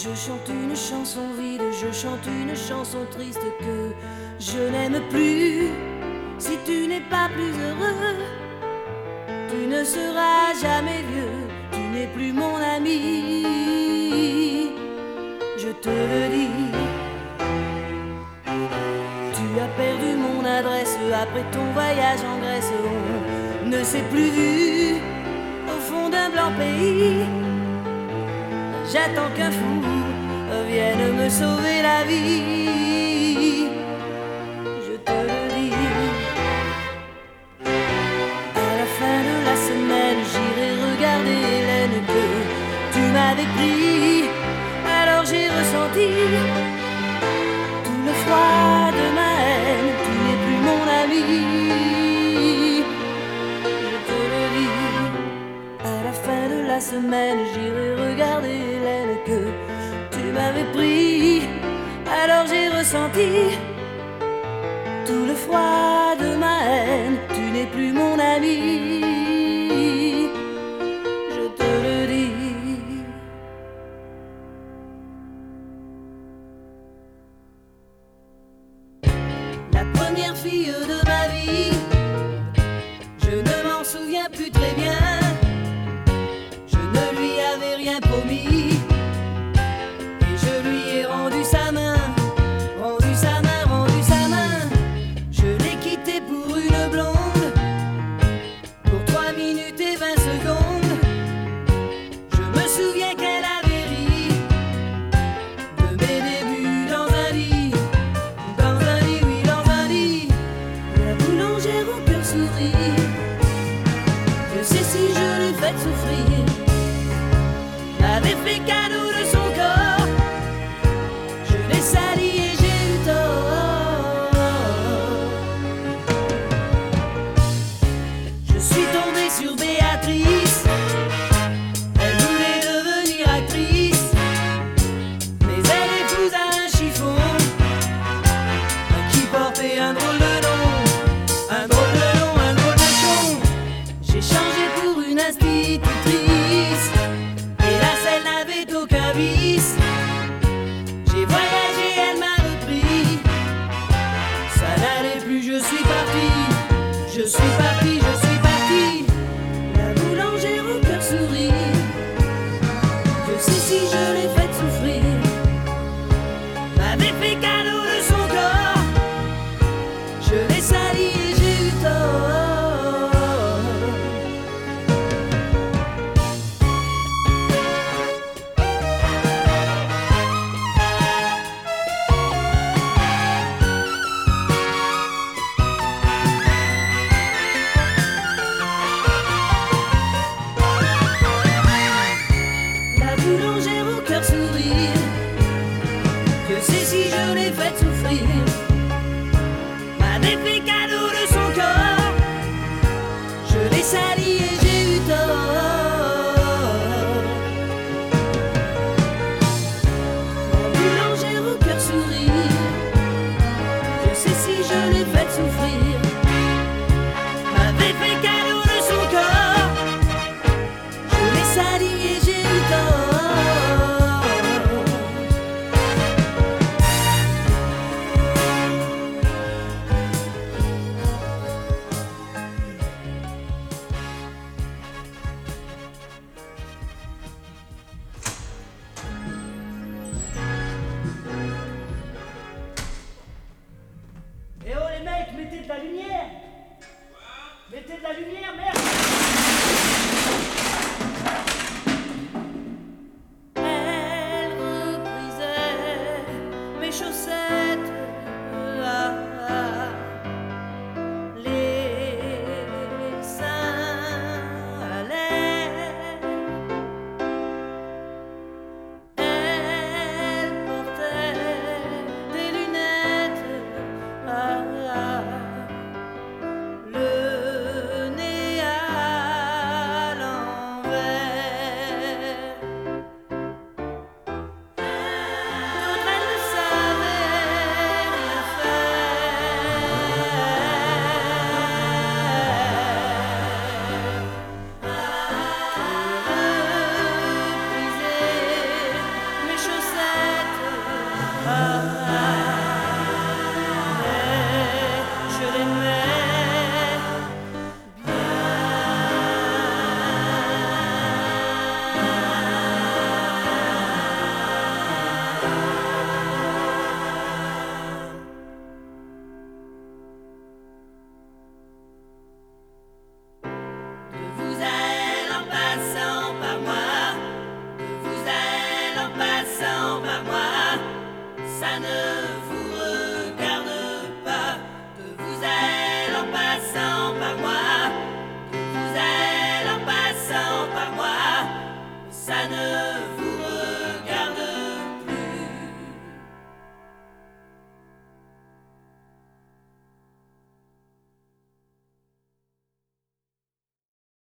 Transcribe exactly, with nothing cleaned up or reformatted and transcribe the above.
Je chante une chanson vide, je chante une chanson triste que je n'aime plus. Si tu n'es pas plus heureux, tu ne seras jamais vieux, tu n'es plus mon ami, je te le dis. Tu as perdu mon adresse après ton voyage en Grèce, on ne s'est plus vu au fond d'un blanc pays. J'attends qu'un fou vienne me sauver la vie, je te le dis. À la fin de la semaine, j'irai regarder Hélène que tu m'avais pris. Alors j'ai ressenti tout le froid de ma haine, tu n'es plus mon ami, je te le dis. À la fin de la semaine, j'irai regarder Hélène que tu m'avais pris. Alors j'ai ressenti tout le froid de ma haine, tu n'es plus mon ami, je te le dis. La première fille de ma vie, je ne m'en souviens plus très bien. Je ne lui avais rien promis et je lui ai rendu sa main, rendu sa main, rendu sa main. Je l'ai quittée pour une blonde, pour trois minutes et vingt secondes. Je me souviens qu'elle avait ri de mes débuts dans un lit, dans un lit, oui, dans un lit. La boulangère au cœur sourit, je sais si je l'ai fait souffrir, m'avait fait cadeau de son corps, je l'ai sali et j'ai eu tort. Je suis tombée sur Béatrice, elle voulait devenir actrice, mais elle épousa un chiffon qui portait un drôle de nom, un drôle de nom, un drôle de con. J'ai changé pour une institutrice, hélas elle n'avait aucun vice. J'ai voyagé, elle m'a repris, ça n'allait plus, je suis parti, je suis parti, je suis parti. La boulangère au cœur sourit, je sais si je l'ai fait souffrir, m'avait fait cadeau de son corps, je l'ai sali et j'ai eu tort. La boulangère au cœur sourire, je sais si je l'ai fait souffrir, m'avait fait cadeau de son corps, je l'ai sali et j'ai eu tort. La boulangère au cœur sourire, je sais si je l'ai fait souffrir, m'avait fait cadeau de son corps, je l'ai sali et j'ai